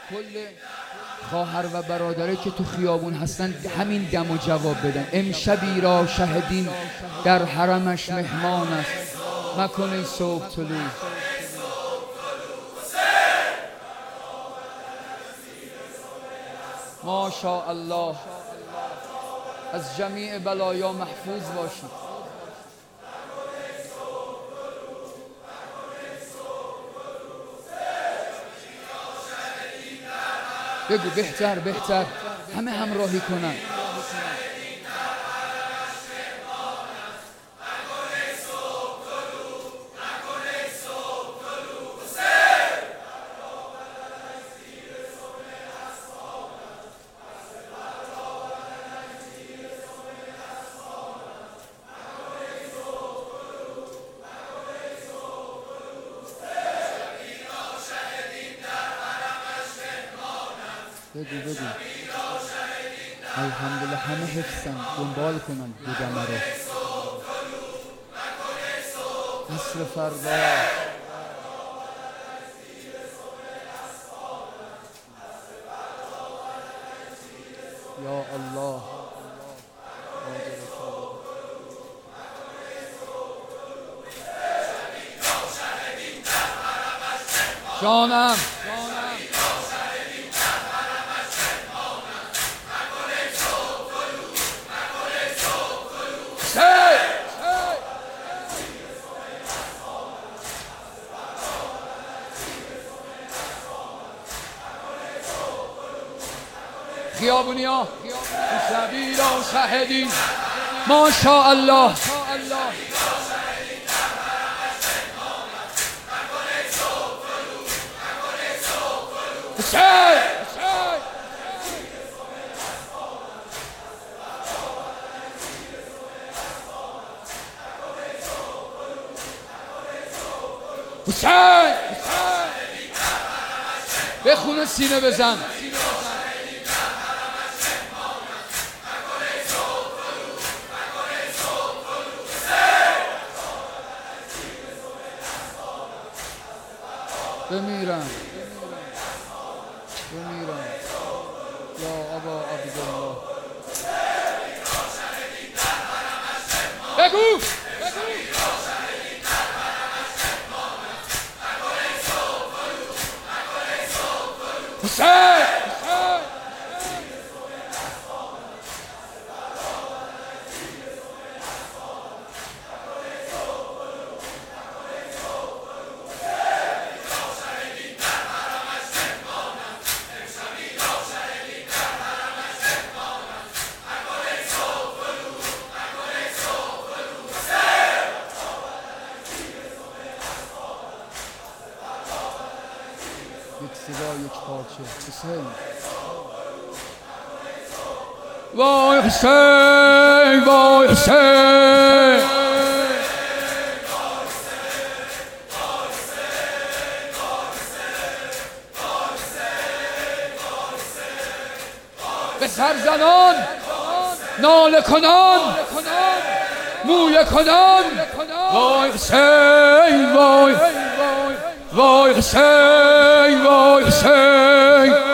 کل خواهر و برادره که تو خیابون هستن همین دم و جواب بدن. امشبی را شهدین در حرمش مهمان است، مکن صبح طلوع. ماشاءالله از جمیع بلایا محفوظ باشید. بگو بهتر همه همراهی کنن. بگو الحمدلله همه حفظن، دنبال کنن بودمه رو. عصر فردا یا الله جانم خیابونیا شبی را شهدین ماشاءالله. حسین به خون سینه بزن. بمیرم یا ابا عبدالله. بگو حسین یک صدا یک پارچه. حسین وای حسین وای حسین به سرزنان ناله کنان مویه کنان وای حسین وای حسین وای حسین